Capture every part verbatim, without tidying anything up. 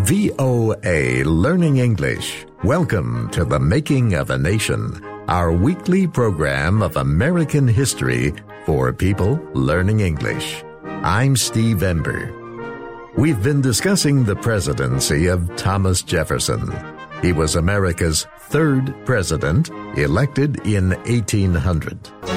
V O A Learning English. Welcome to The Making of a Nation, our weekly program of American history for people learning English. I'm Steve Ember. We've been discussing the presidency of Thomas Jefferson. He was America's third president, elected in eighteen hundred.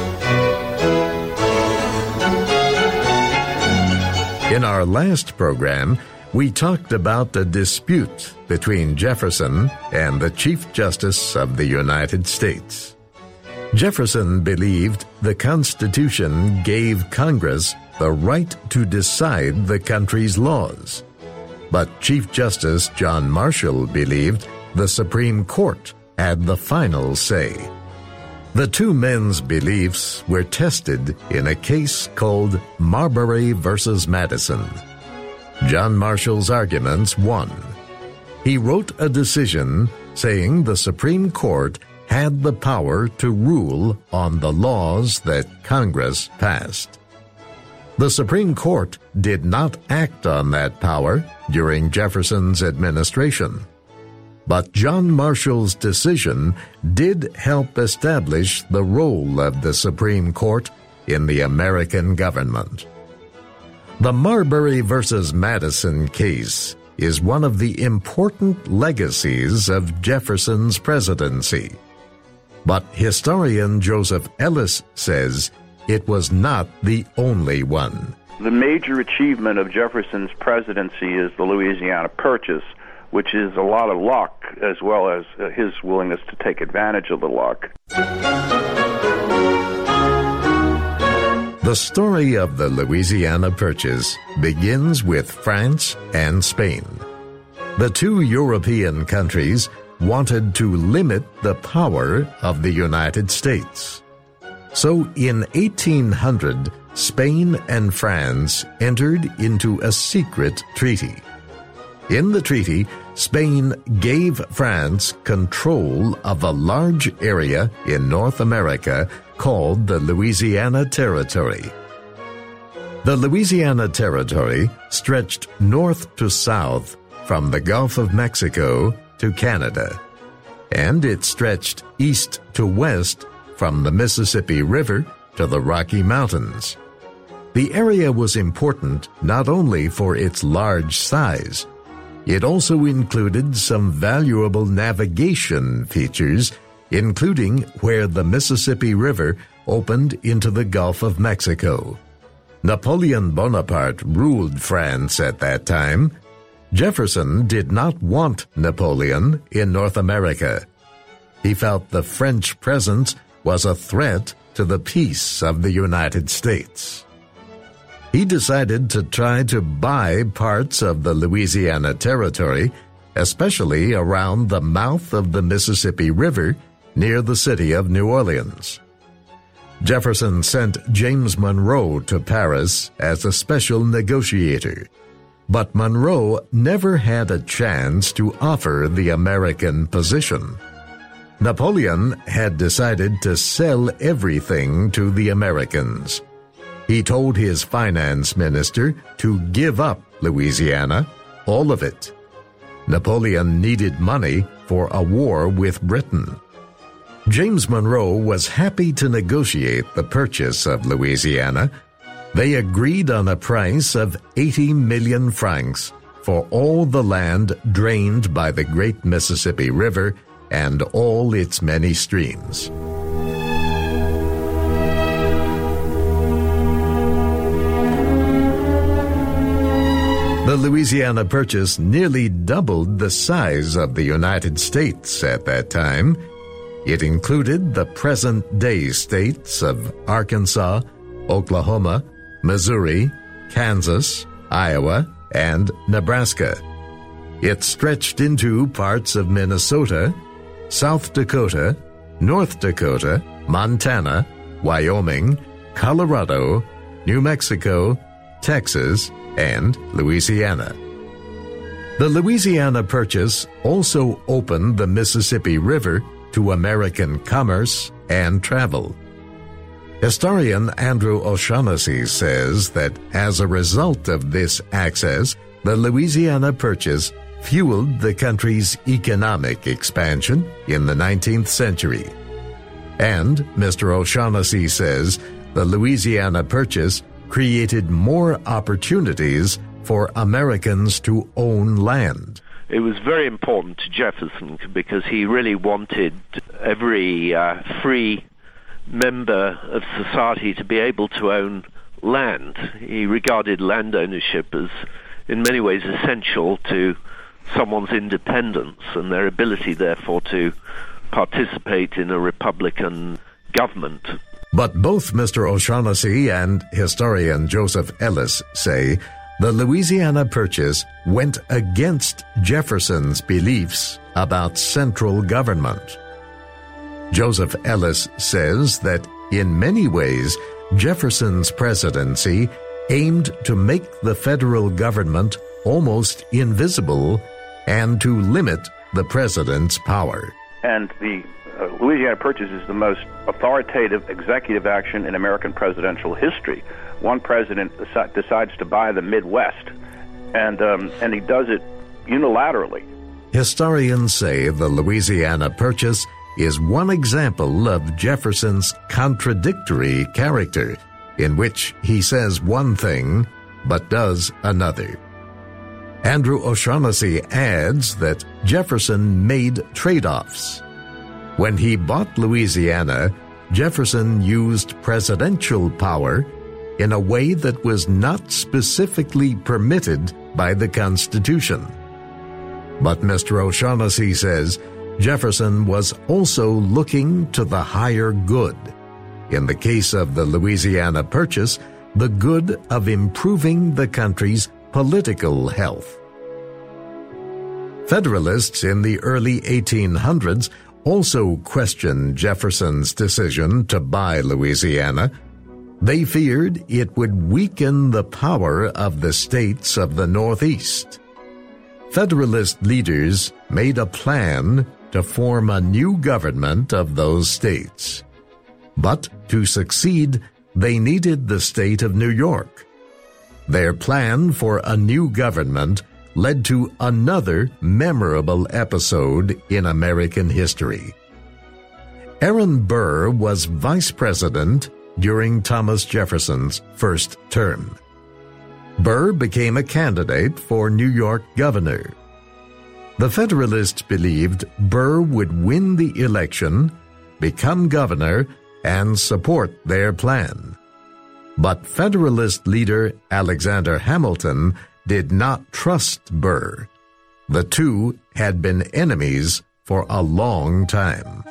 In our last program, we talked about the dispute between Jefferson and the Chief Justice of the United States. Jefferson believed the Constitution gave Congress the right to decide the country's laws. But Chief Justice John Marshall believed the Supreme Court had the final say. The two men's beliefs were tested in a case called Marbury versus Madison. John Marshall's arguments won. He wrote a decision saying the Supreme Court had the power to rule on the laws that Congress passed. The Supreme Court did not act on that power during Jefferson's administration. But John Marshall's decision did help establish the role of the Supreme Court in the American government. The Marbury versus Madison case is one of the important legacies of Jefferson's presidency. But historian Joseph Ellis says it was not the only one. The major achievement of Jefferson's presidency is the Louisiana Purchase, which is a lot of luck, as well as uh, his willingness to take advantage of the luck. The story of the Louisiana Purchase begins with France and Spain. The two European countries wanted to limit the power of the United States. So in eighteen hundred, Spain and France entered into a secret treaty. In the treaty, Spain gave France control of a large area in North America called the Louisiana Territory. The Louisiana Territory stretched north to south from the Gulf of Mexico to Canada, and it stretched east to west from the Mississippi River to the Rocky Mountains. The area was important not only for its large size, it also included some valuable navigation features, including where the Mississippi River opened into the Gulf of Mexico. Napoleon Bonaparte ruled France at that time. Jefferson did not want Napoleon in North America. He felt the French presence was a threat to the peace of the United States. He decided to try to buy parts of the Louisiana Territory, especially around the mouth of the Mississippi River near the city of New Orleans. Jefferson sent James Monroe to Paris as a special negotiator, but Monroe never had a chance to offer the American position. Napoleon had decided to sell everything to the Americans. He told his finance minister to give up Louisiana, all of it. Napoleon needed money for a war with Britain. James Monroe was happy to negotiate the purchase of Louisiana. They agreed on a price of eighty million francs for all the land drained by the great Mississippi River and all its many streams. The Louisiana Purchase nearly doubled the size of the United States at that time. It included the present-day states of Arkansas, Oklahoma, Missouri, Kansas, Iowa, and Nebraska. It stretched into parts of Minnesota, South Dakota, North Dakota, Montana, Wyoming, Colorado, New Mexico, Texas, and Louisiana. The Louisiana Purchase also opened the Mississippi River to American commerce and travel. Historian Andrew O'Shaughnessy says that as a result of this access, the Louisiana Purchase fueled the country's economic expansion in the nineteenth century. And Mister O'Shaughnessy says the Louisiana Purchase created more opportunities for Americans to own land. It was very important to Jefferson because he really wanted every uh, free member of society to be able to own land. He regarded land ownership as, in many ways, essential to someone's independence and their ability, therefore, to participate in a Republican government. But both Mister O'Shaughnessy and historian Joseph Ellis say the Louisiana Purchase went against Jefferson's beliefs about central government. Joseph Ellis says that in many ways, Jefferson's presidency aimed to make the federal government almost invisible and to limit the president's power. And the uh, Louisiana Purchase is the most authoritative executive action in American presidential history. One president deci- decides to buy the Midwest, and um, and he does it unilaterally. Historians say the Louisiana Purchase is one example of Jefferson's contradictory character, in which he says one thing but does another. Andrew O'Shaughnessy adds that Jefferson made trade-offs. When he bought Louisiana, Jefferson used presidential power in a way that was not specifically permitted by the Constitution. But Mister O'Shaughnessy says Jefferson was also looking to the higher good. In the case of the Louisiana Purchase, the good of improving the country's political health. Federalists in the early eighteen hundreds also questioned Jefferson's decision to buy Louisiana. They feared it would weaken the power of the states of the Northeast. Federalist leaders made a plan to form a new government of those states. But to succeed, they needed the state of New York. Their plan for a new government led to another memorable episode in American history. Aaron Burr was vice president during Thomas Jefferson's first term. Burr became a candidate for New York governor. The Federalists believed Burr would win the election, become governor, and support their plan. But Federalist leader Alexander Hamilton did not trust Burr. The two had been enemies for a long time.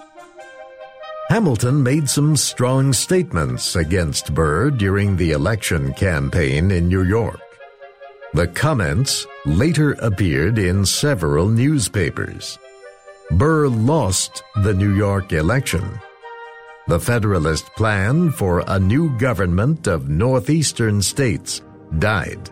Hamilton made some strong statements against Burr during the election campaign in New York. The comments later appeared in several newspapers. Burr lost the New York election. The Federalist plan for a new government of northeastern states died.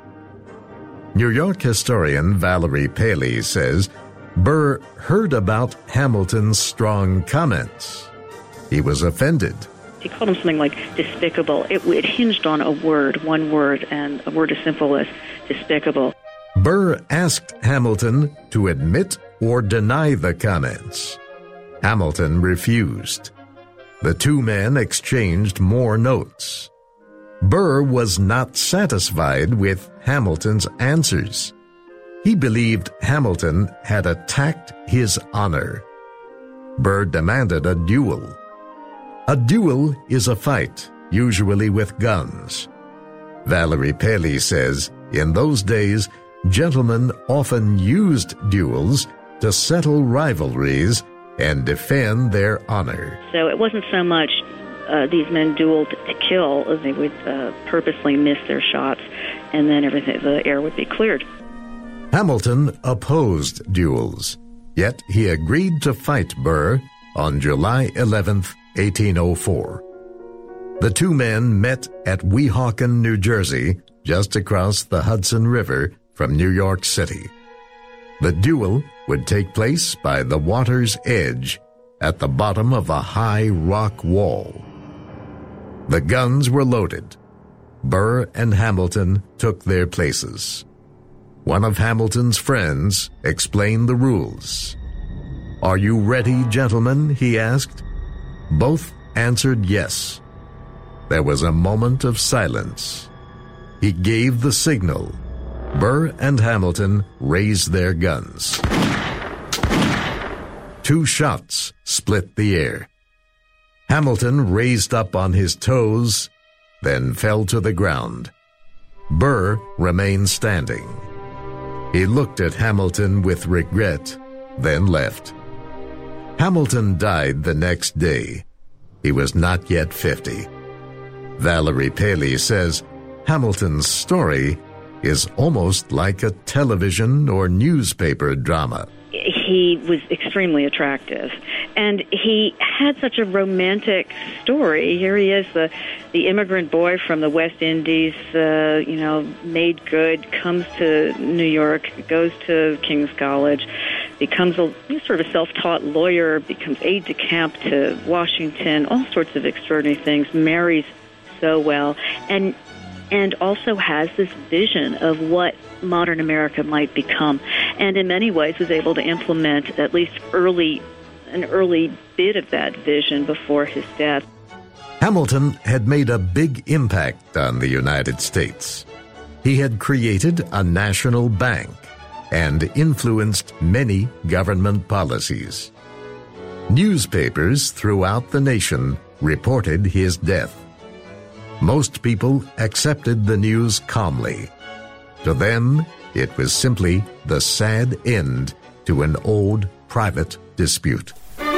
New York historian Valerie Paley says Burr heard about Hamilton's strong comments. He was offended. He called him something like despicable. It, it hinged on a word, one word, and a word as simple as despicable. Burr asked Hamilton to admit or deny the comments. Hamilton refused. The two men exchanged more notes. Burr was not satisfied with Hamilton's answers. He believed Hamilton had attacked his honor. Burr demanded a duel. A duel is a fight, usually with guns. Valerie Paley says, in those days, gentlemen often used duels to settle rivalries and defend their honor. So it wasn't so much uh, these men dueled to kill, as they would uh, purposely miss their shots, and then everything, the air would be cleared. Hamilton opposed duels, yet he agreed to fight Burr on July eleventh, eighteen oh four. The two men met at Weehawken, New Jersey, just across the Hudson River from New York City. The duel would take place by the water's edge at the bottom of a high rock wall. The guns were loaded. Burr and Hamilton took their places. One of Hamilton's friends explained the rules. "Are you ready, gentlemen?" he asked. Both answered yes. There was a moment of silence. He gave the signal. Burr and Hamilton raised their guns. Two shots split the air. Hamilton raised up on his toes, then fell to the ground. Burr remained standing. He looked at Hamilton with regret, then left. Hamilton died the next day. He was not yet fifty. Valerie Paley says Hamilton's story is almost like a television or newspaper drama. He was extremely attractive, and he had such a romantic story. Here he is, the the immigrant boy from the West Indies, uh, you know, made good, comes to New York, goes to King's College, becomes a sort of a self-taught lawyer, becomes aide-de-camp to Washington, all sorts of extraordinary things, marries so well, and and also has this vision of what modern America might become, and in many ways was able to implement at least early, an early bit of that vision before his death. Hamilton had made a big impact on the United States. He had created a national bank and influenced many government policies. Newspapers throughout the nation reported his death. Most people accepted the news calmly. To them, it was simply the sad end to an old private dispute.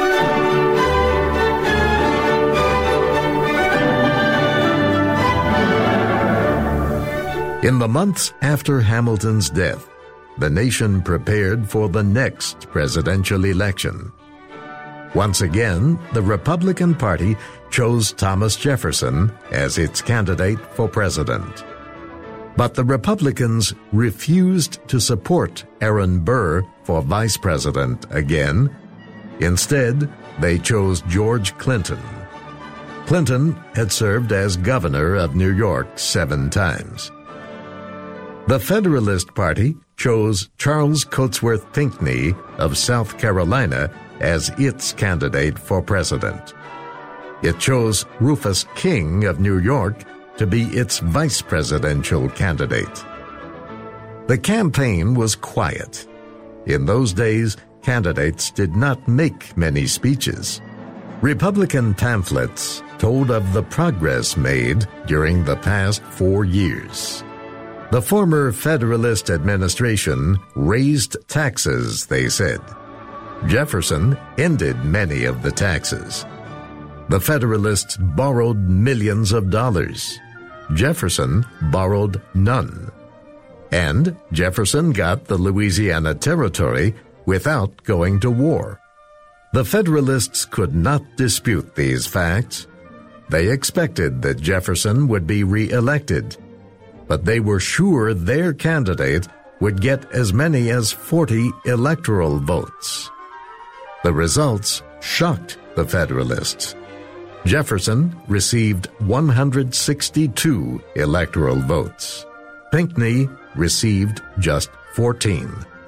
In the months after Hamilton's death, the nation prepared for the next presidential election. Once again, the Republican Party chose Thomas Jefferson as its candidate for president. But the Republicans refused to support Aaron Burr for vice president again. Instead, they chose George Clinton. Clinton had served as governor of New York seven times. The Federalist Party chose Charles Cotesworth Pinckney of South Carolina as its candidate for president. It chose Rufus King of New York to be its vice presidential candidate. The campaign was quiet. In those days, candidates did not make many speeches. Republican pamphlets told of the progress made during the past four years. The former Federalist administration raised taxes, they said. Jefferson ended many of the taxes. The Federalists borrowed millions of dollars. Jefferson borrowed none. And Jefferson got the Louisiana Territory without going to war. The Federalists could not dispute these facts. They expected that Jefferson would be re-elected, but they were sure their candidate would get as many as forty electoral votes. The results shocked the Federalists. Jefferson received one hundred sixty-two electoral votes. Pinckney received just fourteen.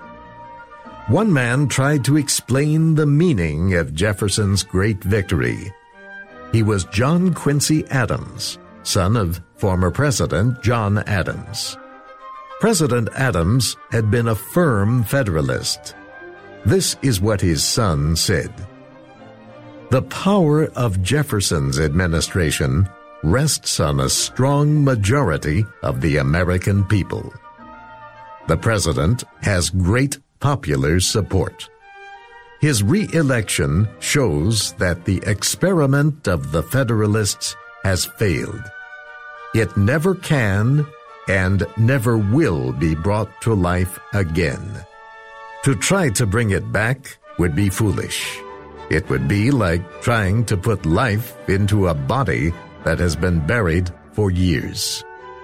One man tried to explain the meaning of Jefferson's great victory. He was John Quincy Adams, son of former President John Adams. President Adams had been a firm Federalist. This is what his son said. The power of Jefferson's administration rests on a strong majority of the American people. The president has great popular support. His re-election shows that the experiment of the Federalists has failed. It never can and never will be brought to life again. To try to bring it back would be foolish. It would be like trying to put life into a body that has been buried for years.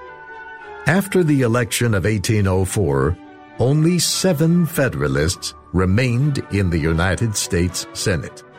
After the election of eighteen oh four, only seven Federalists remained in the United States Senate.